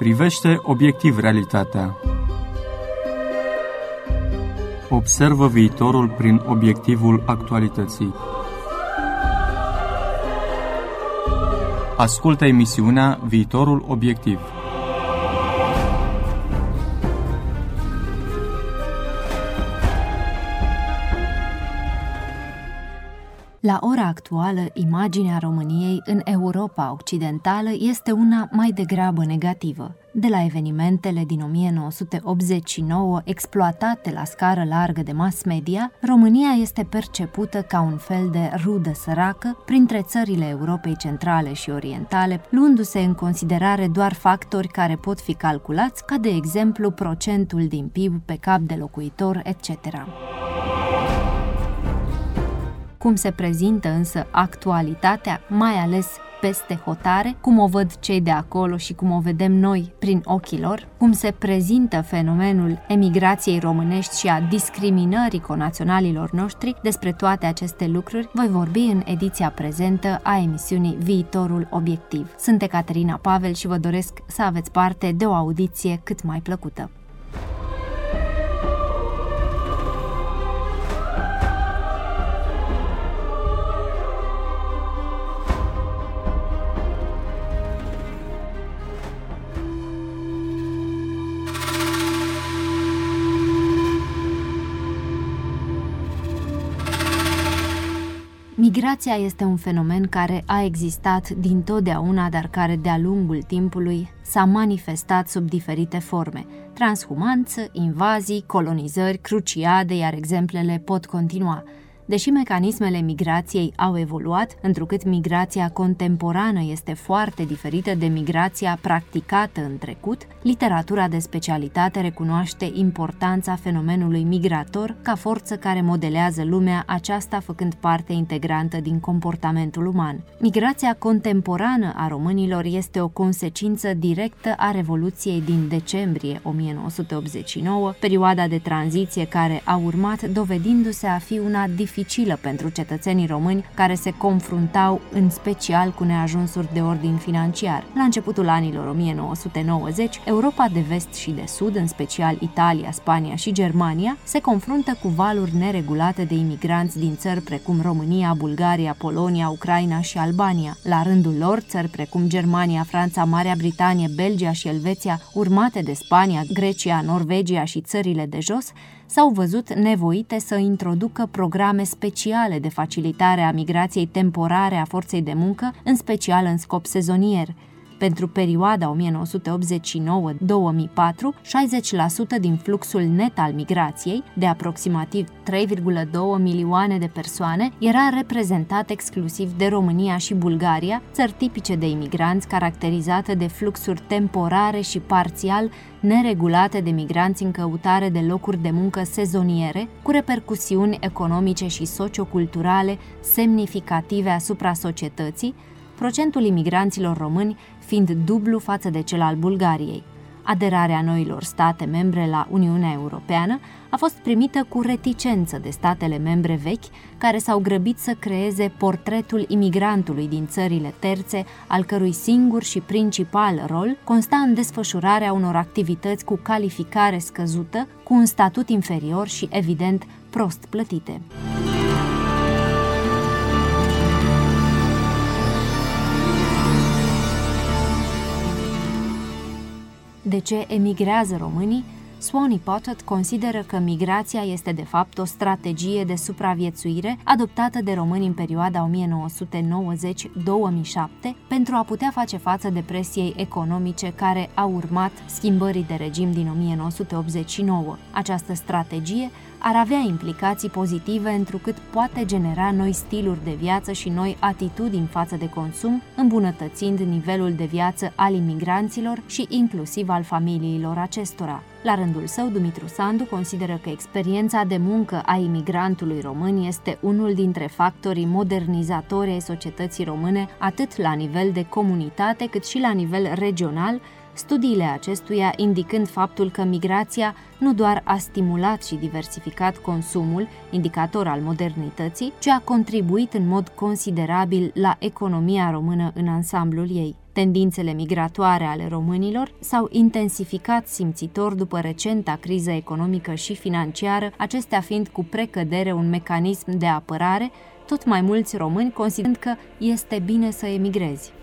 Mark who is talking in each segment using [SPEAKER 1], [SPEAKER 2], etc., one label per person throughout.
[SPEAKER 1] Privește obiectiv realitatea. Observă viitorul prin obiectivul actualității. Ascultă emisiunea Viitorul Obiectiv.
[SPEAKER 2] La ora actuală, imaginea României în Europa Occidentală este una mai degrabă negativă. De la evenimentele din 1989, exploatate la scară largă de mass media, România este percepută ca un fel de rudă săracă printre țările Europei Centrale și Orientale, luându-se în considerare doar factori care pot fi calculați, ca de exemplu procentul din PIB pe cap de locuitor, etc. Cum se prezintă însă actualitatea, mai ales peste hotare, cum o văd cei de acolo și cum o vedem noi prin ochii lor, cum se prezintă fenomenul emigrației românești și a discriminării conaționalilor noștri, despre toate aceste lucruri voi vorbi în ediția prezentă a emisiunii Viitorul Obiectiv. Sunt Ecaterina Pavel și vă doresc să aveți parte de o audiție cât mai plăcută. Migrația este un fenomen care a existat dintotdeauna, dar care de-a lungul timpului s-a manifestat sub diferite forme: transhumanță, invazii, colonizări, cruciade, iar exemplele pot continua. Deși mecanismele migrației au evoluat, întrucât migrația contemporană este foarte diferită de migrația practicată în trecut, literatura de specialitate recunoaște importanța fenomenului migrator ca forță care modelează lumea, aceasta făcând parte integrantă din comportamentul uman. Migrația contemporană a românilor este o consecință directă a Revoluției din decembrie 1989, perioada de tranziție care a urmat dovedindu-se a fi una dificilă pentru cetățenii români care se confruntau în special cu neajunsuri de ordin financiar. La începutul anilor 1990, Europa de vest și de sud, în special Italia, Spania și Germania, se confruntă cu valuri neregulate de imigranți din țări precum România, Bulgaria, Polonia, Ucraina și Albania. La rândul lor, țări precum Germania, Franța, Marea Britanie, Belgia și Elveția, urmate de Spania, Grecia, Norvegia și țările de jos, s-au văzut nevoite să introducă programe speciale de facilitare a migrației temporare a forței de muncă, în special în scop sezonier. Pentru perioada 1989-2004, 60% din fluxul net al migrației, de aproximativ 3,2 milioane de persoane, era reprezentat exclusiv de România și Bulgaria, țări tipice de imigranți caracterizate de fluxuri temporare și parțial neregulate de migranți în căutare de locuri de muncă sezoniere, cu repercusiuni economice și socioculturale semnificative asupra societății, procentul imigranților români fiind dublu față de cel al Bulgariei. Aderarea noilor state membre la Uniunea Europeană a fost primită cu reticență de statele membre vechi, care s-au grăbit să creeze portretul imigrantului din țările terțe, al cărui singur și principal rol consta în desfășurarea unor activități cu calificare scăzută, cu un statut inferior și, evident, prost plătite. De ce emigrează românii? Swanee Pottet consideră că migrația este de fapt o strategie de supraviețuire adoptată de români în perioada 1990-2007 pentru a putea face față depresiei economice care a urmat schimbării de regim din 1989. Această strategie ar avea implicații pozitive întrucât poate genera noi stiluri de viață și noi atitudini față de consum, îmbunătățind nivelul de viață al imigranților și inclusiv al familiilor acestora. La rândul său, Dumitru Sandu consideră că experiența de muncă a imigrantului român este unul dintre factorii modernizatori ai societății române, atât la nivel de comunitate cât și la nivel regional, studiile acestuia indicând faptul că migrația nu doar a stimulat și diversificat consumul, indicator al modernității, ci a contribuit în mod considerabil la economia română în ansamblul ei. Tendințele migratoare ale românilor s-au intensificat simțitor după recenta criză economică și financiară, acestea fiind cu precădere un mecanism de apărare, tot mai mulți români considerând că este bine să emigrezi.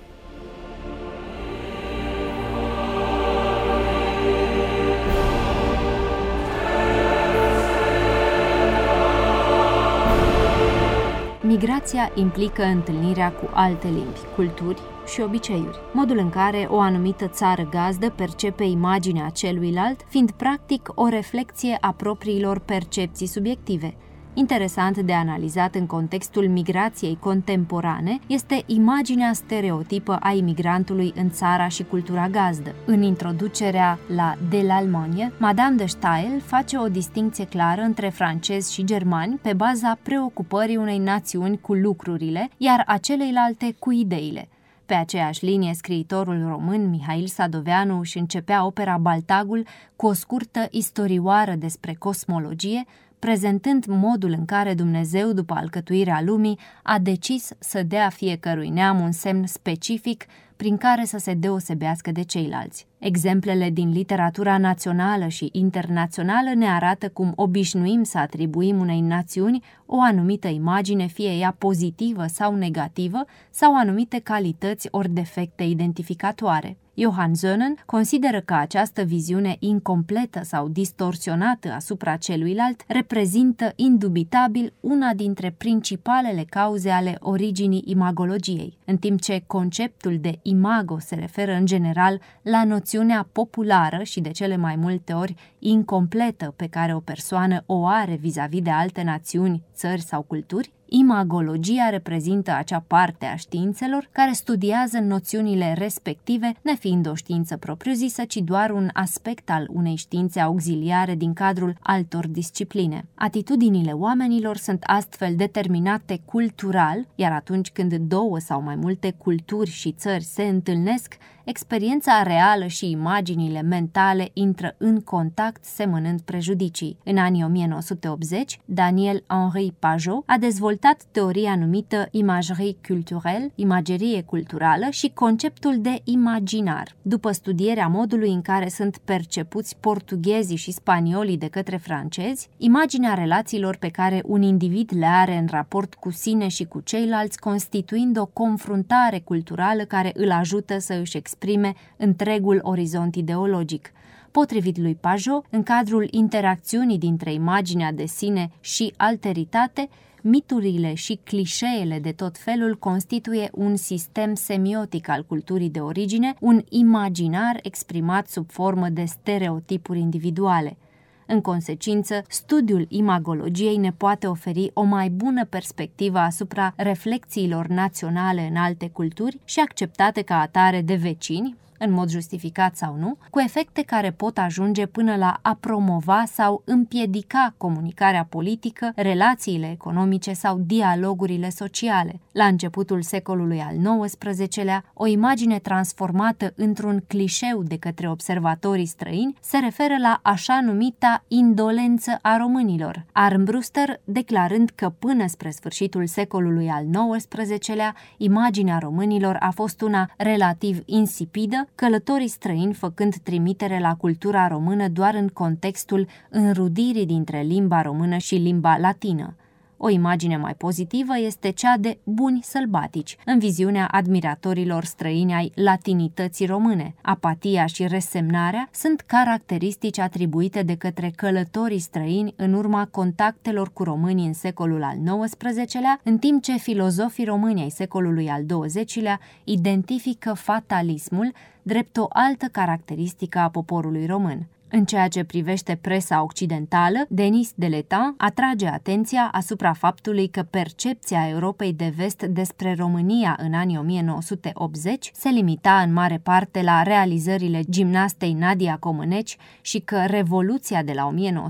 [SPEAKER 2] Migrația implică întâlnirea cu alte limbi, culturi și obiceiuri. Modul în care o anumită țară gazdă percepe imaginea celuilalt, fiind practic o reflecție a propriilor percepții subiective. Interesant de analizat în contextul migrației contemporane este imaginea stereotipă a imigrantului în țara și cultura gazdă. În introducerea la De l'Allemagne, Madame de Staël face o distincție clară între francezi și germani pe baza preocupării unei națiuni cu lucrurile, iar a celeilalte cu ideile. Pe aceeași linie, scriitorul român Mihail Sadoveanu își începea opera Baltagul cu o scurtă istorioară despre cosmologie, prezentând modul în care Dumnezeu, după alcătuirea lumii, a decis să dea fiecărui neam un semn specific prin care să se deosebească de ceilalți. Exemplele din literatura națională și internațională ne arată cum obișnuim să atribuim unei națiuni o anumită imagine, fie ea pozitivă sau negativă, sau anumite calități ori defecte identificatoare. Johann Sönnen consideră că această viziune incompletă sau distorsionată asupra celuilalt reprezintă indubitabil una dintre principalele cauze ale originii imagologiei, în timp ce conceptul de imago se referă în general la noțiunea populară și de cele mai multe ori incompletă pe care o persoană o are vis-a-vis de alte națiuni, țări sau culturi. Imagologia reprezintă acea parte a științelor care studiază noțiunile respective, nefiind o știință propriu-zisă, ci doar un aspect al unei științe auxiliare din cadrul altor discipline. Atitudinile oamenilor sunt astfel determinate cultural, iar atunci când două sau mai multe culturi și țări se întâlnesc, experiența reală și imaginile mentale intră în contact, semănând prejudicii. În anii 1980, Daniel-Henri Pajot a dezvoltat teoria numită imagerie culturelle, imagerie culturală, și conceptul de imaginar. După studierea modului în care sunt percepuți portughezii și spaniolii de către francezi, imaginea relațiilor pe care un individ le are în raport cu sine și cu ceilalți, constituind o confruntare culturală care îl ajută să își exprime întregul orizont ideologic. Potrivit lui Pajot, în cadrul interacțiunii dintre imaginea de sine și alteritate, miturile și clișeele de tot felul constituie un sistem semiotic al culturii de origine, un imaginar exprimat sub formă de stereotipuri individuale. În consecință, studiul imagologiei ne poate oferi o mai bună perspectivă asupra reflexiilor naționale în alte culturi și acceptate ca atare de vecini, în mod justificat sau nu, cu efecte care pot ajunge până la a promova sau împiedica comunicarea politică, relațiile economice sau dialogurile sociale. La începutul secolului al XIX-lea, o imagine transformată într-un clișeu de către observatorii străini se referă la așa numita indolență a românilor, Armbruster declarând că până spre sfârșitul secolului al XIX-lea, imaginea românilor a fost una relativ insipidă, călătorii străini făcând trimitere la cultura română doar în contextul înrudirii dintre limba română și limba latină. O imagine mai pozitivă este cea de buni sălbatici, în viziunea admiratorilor străini ai latinității române. Apatia și resemnarea sunt caracteristici atribuite de către călătorii străini în urma contactelor cu românii în secolul al XIX-lea, în timp ce filozofii români ai secolului al XX-lea identifică fatalismul drept o altă caracteristică a poporului român. În ceea ce privește presa occidentală, Denis Delettant atrage atenția asupra faptului că percepția Europei de Vest despre România în anii 1980 se limita în mare parte la realizările gimnastei Nadia Comăneci și că Revoluția de la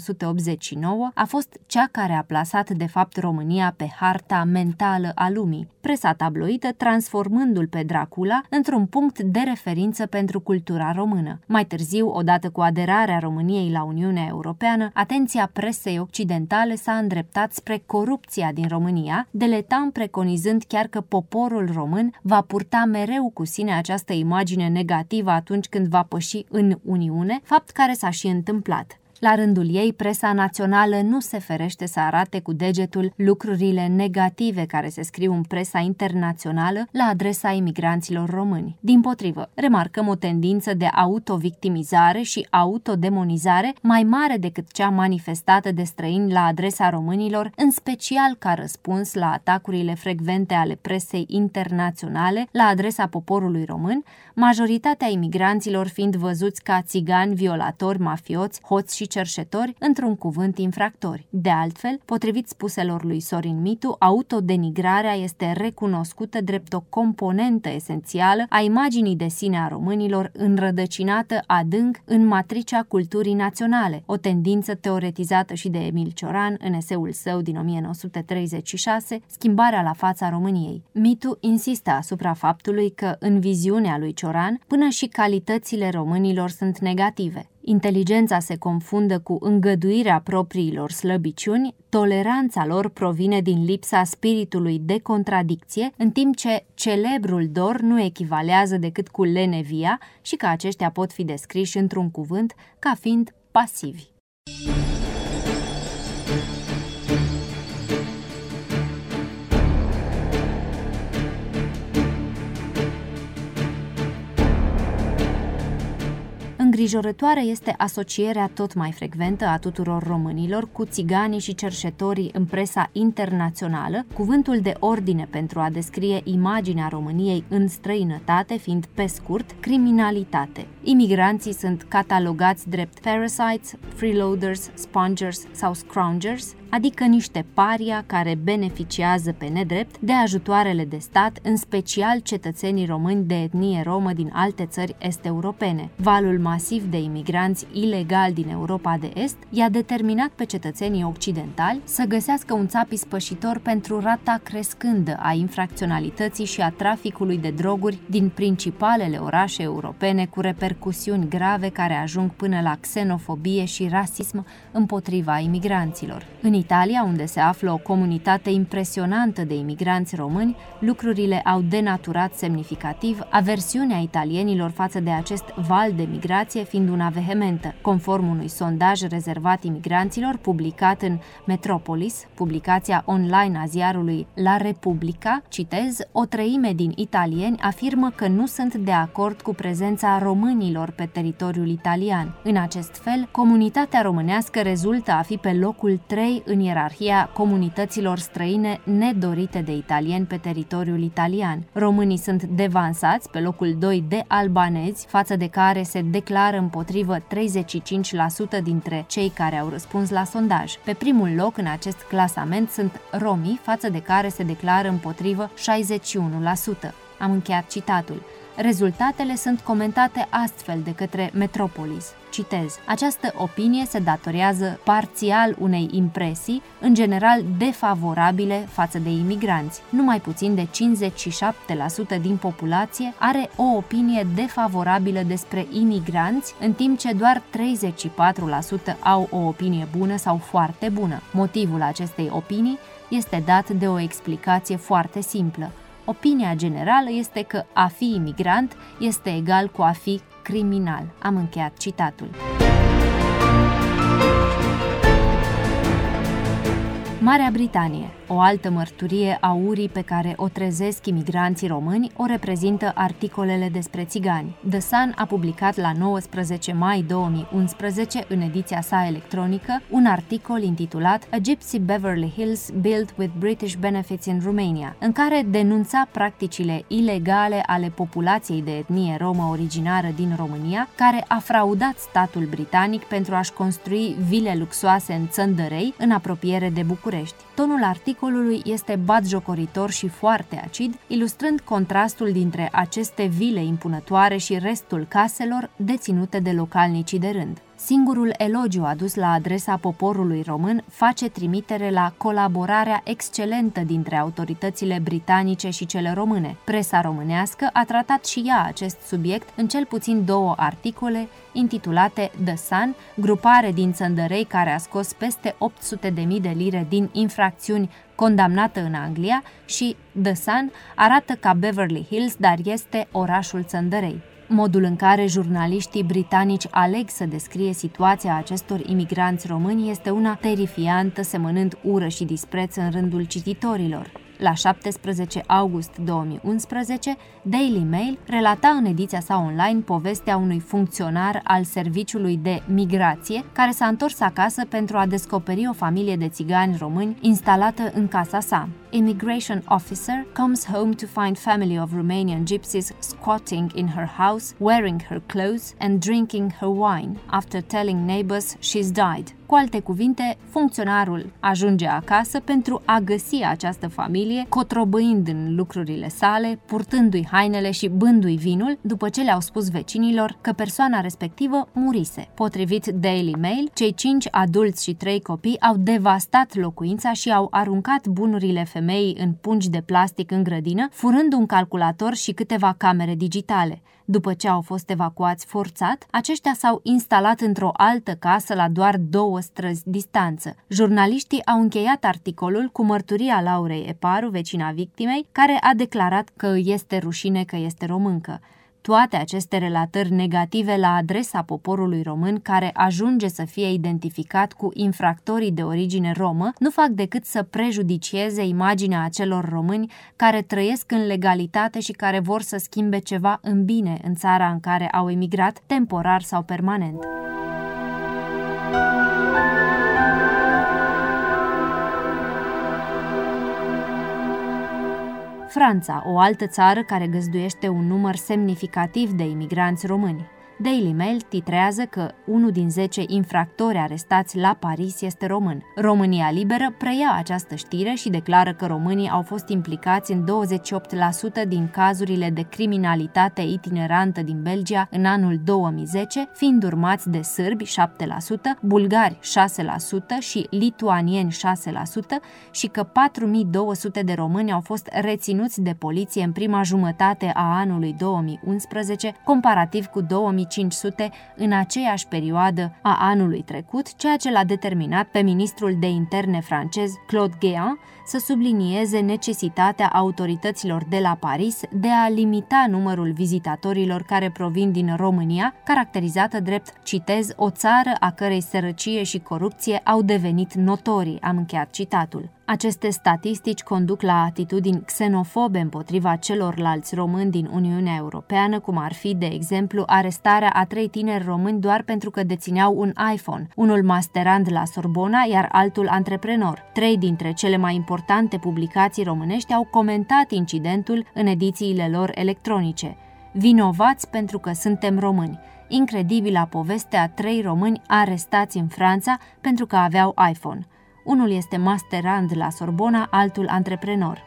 [SPEAKER 2] 1989 a fost cea care a plasat de fapt România pe harta mentală a lumii, presa tabloidă transformându-l pe Dracula într-un punct de referință pentru cultura română. Mai târziu, odată cu aderarea aderarea României la Uniunea Europeană, atenția presei occidentale s-a îndreptat spre corupția din România, deletant preconizând chiar că poporul român va purta mereu cu sine această imagine negativă atunci când va păși în Uniune, fapt care s-a și întâmplat. La rândul ei, presa națională nu se ferește să arate cu degetul lucrurile negative care se scriu în presa internațională la adresa imigranților români. Dimpotrivă, remarcăm o tendință de autovictimizare și autodemonizare mai mare decât cea manifestată de străini la adresa românilor, în special ca răspuns la atacurile frecvente ale presei internaționale la adresa poporului român, majoritatea imigranților fiind văzuți ca țigani, violatori, mafioți, hoți și cerșetori, într-un cuvânt infractori. De altfel, potrivit spuselor lui Sorin Mitu, autodenigrarea este recunoscută drept o componentă esențială a imaginii de sine a românilor, înrădăcinată adânc în matricea culturii naționale, o tendință teoretizată și de Emil Cioran în eseul său din 1936, Schimbarea la fața României. Mitu insistă asupra faptului că, în viziunea lui Cioran, până și calitățile românilor sunt negative. Inteligența se confundă cu îngăduirea propriilor slăbiciuni, toleranța lor provine din lipsa spiritului de contradicție, în timp ce celebrul dor nu echivalează decât cu lenevia și că aceștia pot fi descriși într-un cuvânt ca fiind pasivi. Îngrijorătoare este asocierea tot mai frecventă a tuturor românilor cu țiganii și cerșetorii în presa internațională, cuvântul de ordine pentru a descrie imaginea României în străinătate fiind, pe scurt, criminalitate. Imigranții sunt catalogați drept parasites, freeloaders, spongers sau scroungers, adică niște paria care beneficiază pe nedrept de ajutoarele de stat, în special cetățenii români de etnie romă din alte țări est-europene. Valul masiv de imigranți ilegali din Europa de Est i-a determinat pe cetățenii occidentali să găsească un țap ispășitor pentru rata crescândă a infracționalității și a traficului de droguri din principalele orașe europene, cu repercusiuni grave care ajung până la xenofobie și rasism împotriva imigranților. În Italia, unde se află o comunitate impresionantă de imigranți români, lucrurile au denaturat semnificativ, aversiunea italienilor față de acest val de migrație fiind una vehementă. Conform unui sondaj rezervat imigranților publicat în Metropolis, publicația online a ziarului La Repubblica, citez, o treime din italieni afirmă că nu sunt de acord cu prezența românilor pe teritoriul italian. În acest fel, comunitatea românească rezultă a fi pe locul 3 în ierarhia comunităților străine nedorite de italieni pe teritoriul italian. Românii sunt devansați pe locul 2 de albanezi, față de care se declară împotrivă 35% dintre cei care au răspuns la sondaj. Pe primul loc în acest clasament sunt romii, față de care se declară împotrivă 61%. Am încheiat citatul. Rezultatele sunt comentate astfel de către Metropolis. Citez: această opinie se datorează parțial unei impresii, în general defavorabile față de imigranți. Numai puțin de 57% din populație are o opinie defavorabilă despre imigranți, în timp ce doar 34% au o opinie bună sau foarte bună. Motivul acestei opinii este dat de o explicație foarte simplă. Opinia generală este că a fi imigrant este egal cu a fi criminal. Am încheiat citatul. Marea Britanie, o altă mărturie a urii pe care o trezesc imigranții români, o reprezintă articolele despre țigani. The Sun a publicat la 19 mai 2011, în ediția sa electronică, un articol intitulat A Gypsy Beverly Hills Built with British Benefits in Romania, în care denunța practicile ilegale ale populației de etnie romă originară din România, care a fraudat statul britanic pentru a-și construi vile luxoase în Țăndărei, în apropiere de București. Tonul articolului este batjocoritor și foarte acid, ilustrând contrastul dintre aceste vile impunătoare și restul caselor deținute de localnicii de rând. Singurul elogiu adus la adresa poporului român face trimitere la colaborarea excelentă dintre autoritățile britanice și cele române. Presa românească a tratat și ea acest subiect în cel puțin 2 articole intitulate The Sun, grupare din țăndărei care a scos peste 800.000 de lire din infracțiuni, condamnată în Anglia, și The Sun arată ca Beverly Hills, dar este orașul țăndărei. Modul în care jurnaliștii britanici aleg să descrie situația acestor imigranți români este una terifiantă, semănând ură și dispreț în rândul cititorilor. La 17 august 2011, Daily Mail relata în ediția sa online povestea unui funcționar al serviciului de migrație care s-a întors acasă pentru a descoperi o familie de țigani români instalată în casa sa. Immigration officer comes home to find family of Romanian gypsies squatting in her house, wearing her clothes and drinking her wine, after telling neighbors she's died. Cu alte cuvinte, funcționarul ajunge acasă pentru a găsi această familie, cotrobăind în lucrurile sale, purtându-i hainele și bându-i vinul, după ce le-au spus vecinilor că persoana respectivă murise. Potrivit Daily Mail, cei 5 adulți și 3 copii au devastat locuința și au aruncat bunurile femeii în pungi de plastic în grădină, furând un calculator și câteva camere digitale. După ce au fost evacuați forțat, aceștia s-au instalat într-o altă casă la doar 2 străzi distanță. Jurnaliștii au încheiat articolul cu mărturia Laurei Eparu, vecina victimei, care a declarat că este rușine că este româncă. Toate aceste relatări negative la adresa poporului român, care ajunge să fie identificat cu infractorii de origine romă, nu fac decât să prejudicieze imaginea acelor români care trăiesc în legalitate și care vor să schimbe ceva în bine în țara în care au emigrat, temporar sau permanent. Franța, o altă țară care găzduiește un număr semnificativ de imigranți români. Daily Mail titrează că 1 din 10 infractori arestați la Paris este român. România Liberă preia această știre și declară că românii au fost implicați în 28% din cazurile de criminalitate itinerantă din Belgia în anul 2010, fiind urmați de sârbi 7%, bulgari 6% și lituanieni 6% și că 4200 de români au fost reținuți de poliție în prima jumătate a anului 2011, comparativ cu 2500 în aceeași perioadă a anului trecut, ceea ce l-a determinat pe ministrul de interne francez Claude Guéant să sublinieze necesitatea autorităților de la Paris de a limita numărul vizitatorilor care provin din România, caracterizată drept, citez, o țară a cărei sărăcie și corupție au devenit notorii, am încheiat citatul. Aceste statistici conduc la atitudini xenofobe împotriva celorlalți români din Uniunea Europeană, cum ar fi, de exemplu, arestarea a 3 tineri români doar pentru că dețineau un iPhone, unul masterand la Sorbona, iar altul antreprenor. 3 dintre cele mai importante publicații românești au comentat incidentul în edițiile lor electronice. Vinovați pentru că suntem români. Incredibila poveste a 3 români arestați în Franța pentru că aveau iPhone. Unul este masterand la Sorbona, altul antreprenor.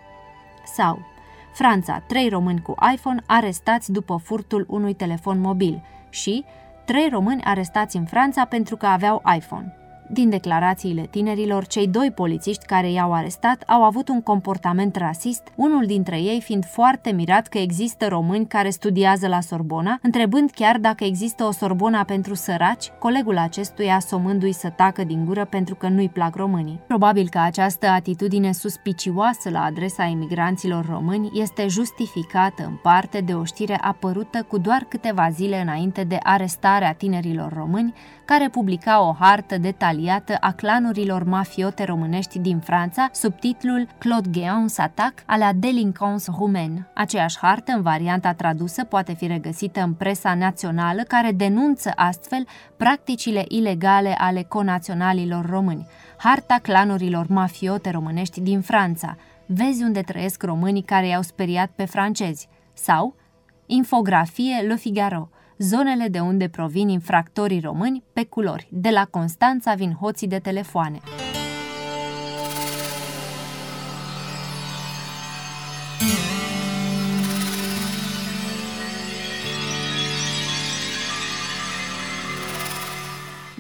[SPEAKER 2] Sau Franța, 3 români cu iPhone arestați după furtul unui telefon mobil și 3 români arestați în Franța pentru că aveau iPhone. Din declarațiile tinerilor, cei 2 polițiști care i-au arestat au avut un comportament rasist, unul dintre ei fiind foarte mirat că există români care studiază la Sorbona, întrebând chiar dacă există o Sorbona pentru săraci, colegul acestuia somându-i să tacă din gură pentru că nu-i plac românii. Probabil că această atitudine suspicioasă la adresa imigranților români este justificată în parte de o știre apărută cu doar câteva zile înainte de arestarea tinerilor români, care publica o hartă detaliată a clanurilor mafiote românești din Franța, sub titlul Claude Guéant s'attaque à la délinquance roumaine. Aceeași hartă, în varianta tradusă, poate fi regăsită în presa națională, care denunță astfel practicile ilegale ale conaționalilor români. Harta clanurilor mafiote românești din Franța. Vezi unde trăiesc românii care i-au speriat pe francezi. Sau infografie Le Figaro. Zonele de unde provin infractorii români pe culori. De la Constanța vin hoții de telefoane.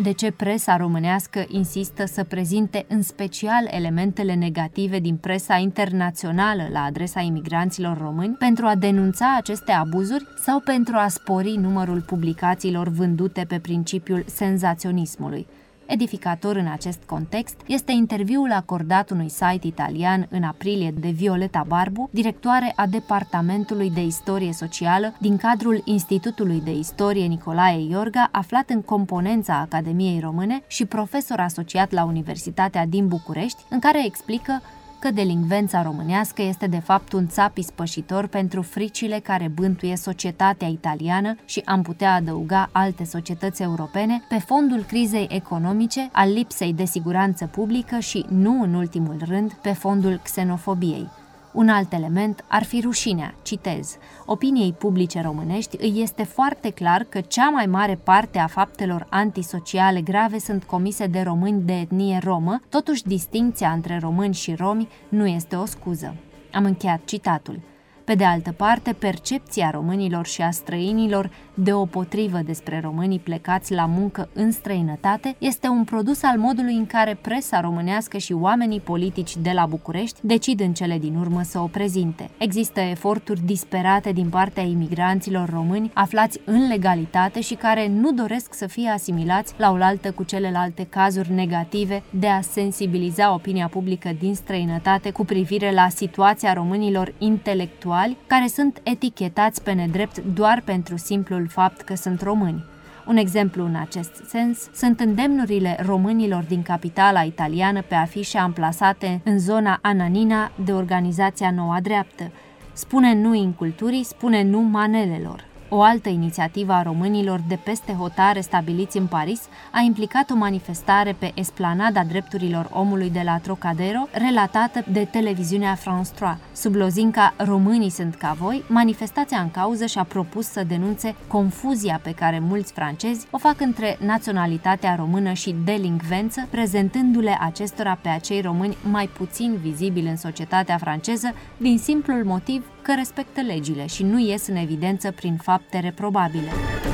[SPEAKER 2] De ce presa românească insistă să prezinte în special elementele negative din presa internațională la adresa imigranților români pentru a denunța aceste abuzuri sau pentru a spori numărul publicațiilor vândute pe principiul senzaționismului? Edificator în acest context este interviul acordat unui site italian în aprilie de Violeta Barbu, directoare a Departamentului de Istorie Socială din cadrul Institutului de Istorie Nicolae Iorga, aflat în componența Academiei Române și profesor asociat la Universitatea din București, în care explică că delinvența românească este de fapt un țap ispășitor pentru fricile care bântuie societatea italiană și am putea adăuga alte societăți europene pe fondul crizei economice, al lipsei de siguranță publică și, nu în ultimul rând, pe fondul xenofobiei. Un alt element ar fi rușinea, citez. Opiniei publice românești îi este foarte clar că cea mai mare parte a faptelor antisociale grave sunt comise de români de etnie romă, totuși distincția între români și romi nu este o scuză. Am încheiat citatul. Pe de altă parte, percepția românilor și a străinilor deopotrivă despre românii plecați la muncă în străinătate este un produs al modului în care presa românească și oamenii politici de la București decid în cele din urmă să o prezinte. Există eforturi disperate din partea imigranților români aflați în legalitate și care nu doresc să fie asimilați la oaltă cu celelalte cazuri negative de a sensibiliza opinia publică din străinătate cu privire la situația românilor intelectuali care sunt etichetați pe nedrept doar pentru simplul fapt că sunt români. Un exemplu în acest sens sunt îndemnurile românilor din capitala italiană pe afișe amplasate în zona Ananina de organizația Noua Dreaptă. Spune nu inculturii, spune nu manelelor. O altă inițiativă a românilor de peste hotare stabiliți în Paris a implicat o manifestare pe esplanada drepturilor omului de la Trocadero, relatată de televiziunea France 3. Sub lozinca Românii sunt ca voi, manifestația în cauză și-a propus să denunțe confuzia pe care mulți francezi o fac între naționalitatea română și delincvență, prezentându-le acestora pe acei români mai puțin vizibili în societatea franceză, din simplul motiv că respectă legile și nu ies în evidență prin fapte reprobabile.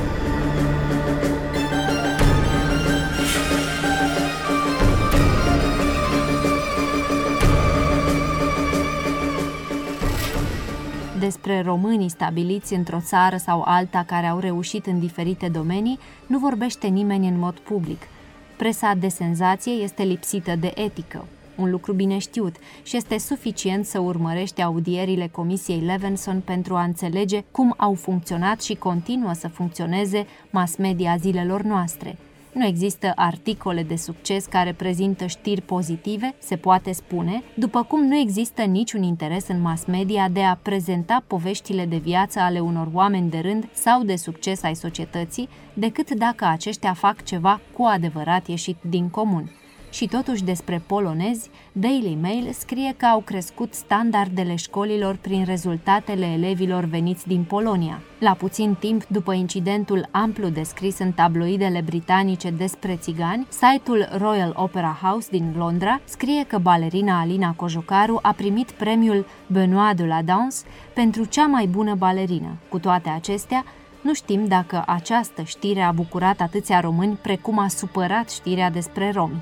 [SPEAKER 2] Despre românii stabiliți într-o țară sau alta care au reușit în diferite domenii, nu vorbește nimeni în mod public. Presa de senzație este lipsită de etică. Un lucru bine știut, și este suficient să urmărești audierile Comisiei Levenson pentru a înțelege cum au funcționat și continuă să funcționeze mass media zilelor noastre. Nu există articole de succes care prezintă știri pozitive, se poate spune, după cum nu există niciun interes în mass media de a prezenta poveștile de viață ale unor oameni de rând sau de succes ai societății, decât dacă aceștia fac ceva cu adevărat ieșit din comun. Și totuși despre polonezi, Daily Mail scrie că au crescut standardele școlilor prin rezultatele elevilor veniți din Polonia. La puțin timp după incidentul amplu descris în tabloidele britanice despre țigani, site-ul Royal Opera House din Londra scrie că balerina Alina Cojocaru a primit premiul Benoît de la Danse pentru cea mai bună balerină. Cu toate acestea, nu știm dacă această știre a bucurat atâția români precum a supărat știrea despre romi.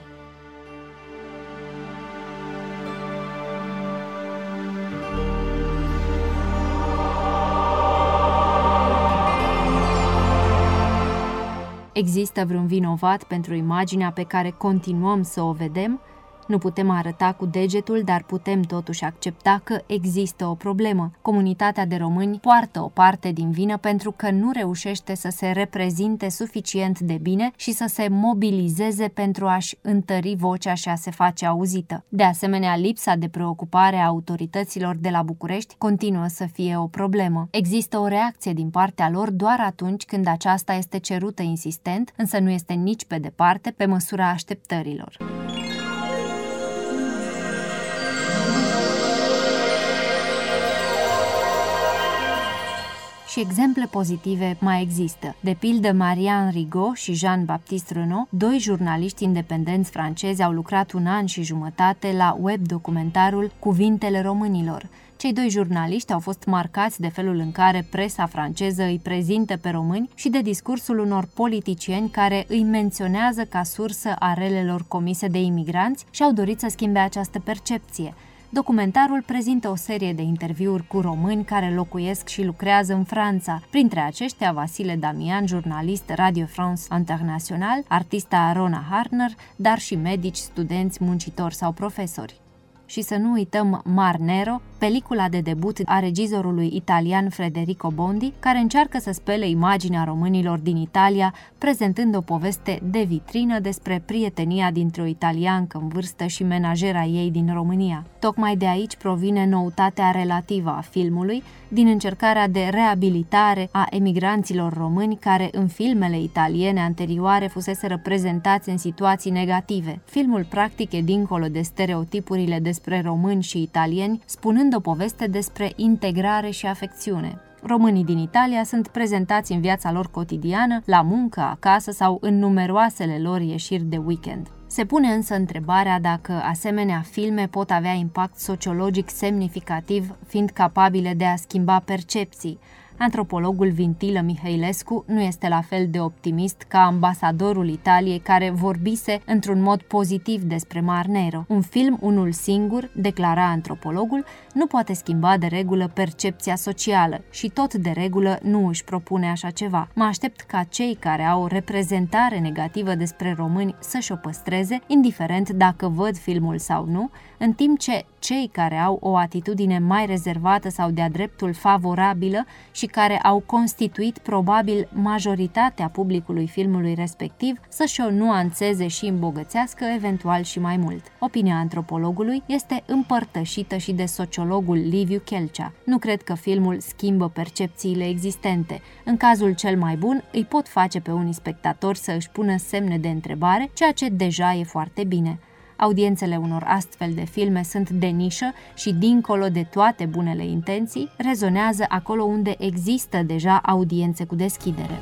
[SPEAKER 2] Există vreun vinovat pentru imaginea pe care continuăm să o vedem? Nu putem arăta cu degetul, dar putem totuși accepta că există o problemă. Comunitatea de români poartă o parte din vină pentru că nu reușește să se reprezinte suficient de bine și să se mobilizeze pentru a-și întări vocea și a se face auzită. De asemenea, lipsa de preocupare a autorităților de la București continuă să fie o problemă. Există o reacție din partea lor doar atunci când aceasta este cerută insistent, însă nu este nici pe departe pe măsura așteptărilor. Și exemple pozitive mai există. De pildă, Marianne Rigaud și Jean-Baptiste Renaud, doi jurnaliști independenți francezi, au lucrat 1 an și jumătate la web-documentarul Cuvintele românilor. Cei doi jurnaliști au fost marcați de felul în care presa franceză îi prezintă pe români și de discursul unor politicieni care îi menționează ca sursă a relelor comise de imigranți și au dorit să schimbe această percepție. Documentarul prezintă o serie de interviuri cu români care locuiesc și lucrează în Franța, printre aceștia Vasile Damian, jurnalist Radio France International, artista Rona Harner, dar și medici, studenți, muncitori sau profesori. Și să nu uităm Mar Nero, pelicula de debut a regizorului italian Federico Bondi, care încearcă să spele imaginea românilor din Italia, prezentând o poveste de vitrină despre prietenia dintre o italiancă în vârstă și menajera ei din România. Tocmai de aici provine noutatea relativă a filmului, din încercarea de reabilitare a emigranților români care în filmele italiene anterioare fusese reprezentați în situații negative. Filmul practic e dincolo de stereotipurile despre români și italieni, spunând o poveste despre integrare și afecțiune. Românii din Italia sunt prezentați în viața lor cotidiană, la muncă, acasă sau în numeroasele lor ieșiri de weekend. Se pune însă întrebarea dacă asemenea filme pot avea impact sociologic semnificativ, fiind capabile de a schimba percepții. Antropologul Vintilă Mihailescu nu este la fel de optimist ca ambasadorul Italiei care vorbise într-un mod pozitiv despre Mar Nero. Un film, unul singur, declara antropologul, nu poate schimba de regulă percepția socială și tot de regulă nu își propune așa ceva. Mă aștept ca cei care au o reprezentare negativă despre români să-și o păstreze, indiferent dacă văd filmul sau nu, în timp ce cei care au o atitudine mai rezervată sau de-a dreptul favorabilă și care au constituit probabil majoritatea publicului filmului respectiv să-și o nuanțeze și îmbogățească eventual și mai mult. Opinia antropologului este împărtășită și de sociologul Liviu Chelcea. Nu cred că filmul schimbă percepțiile existente. În cazul cel mai bun, îi pot face pe unii spectatori să își pună semne de întrebare, ceea ce deja e foarte bine. Audiențele unor astfel de filme sunt de nișă și, dincolo de toate bunele intenții, rezonează acolo unde există deja audiențe cu deschidere.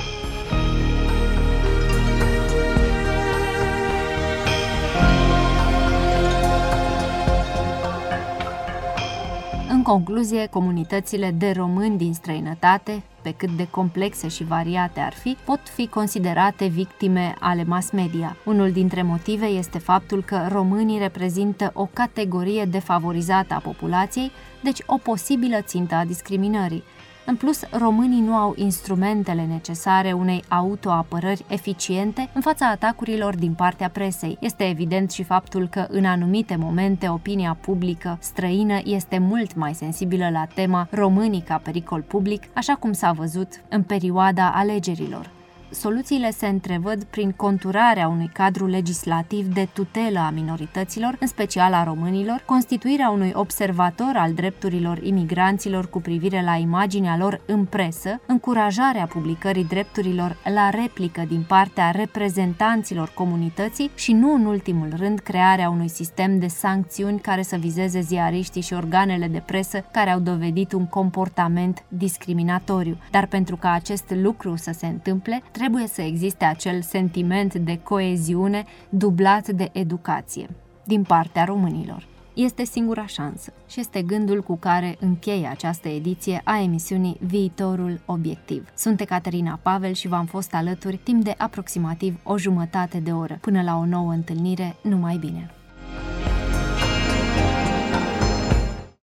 [SPEAKER 2] În concluzie, comunitățile de români din străinătate, pe cât de complexe și variate ar fi, pot fi considerate victime ale mass media. Unul dintre motive este faptul că românii reprezintă o categorie defavorizată a populației, deci o posibilă țintă a discriminării. În plus, românii nu au instrumentele necesare unei autoapărări eficiente în fața atacurilor din partea presei. Este evident și faptul că în anumite momente opinia publică străină este mult mai sensibilă la tema românii ca pericol public, așa cum s-a văzut în perioada alegerilor. Soluțiile se întrevăd prin conturarea unui cadru legislativ de tutelă a minorităților, în special a românilor, constituirea unui observator al drepturilor imigranților cu privire la imaginea lor în presă, încurajarea publicării drepturilor la replică din partea reprezentanților comunității și, nu în ultimul rând, crearea unui sistem de sancțiuni care să vizeze ziariștii și organele de presă care au dovedit un comportament discriminatoriu. Dar pentru ca acest lucru să se întâmple, trebuie să existe acel sentiment de coeziune dublat de educație din partea românilor. Este singura șansă și este gândul cu care încheie această ediție a emisiunii Viitorul Obiectiv. Sunt Ecaterina Pavel și v-am fost alături timp de aproximativ o jumătate de oră. Până la o nouă întâlnire, numai bine!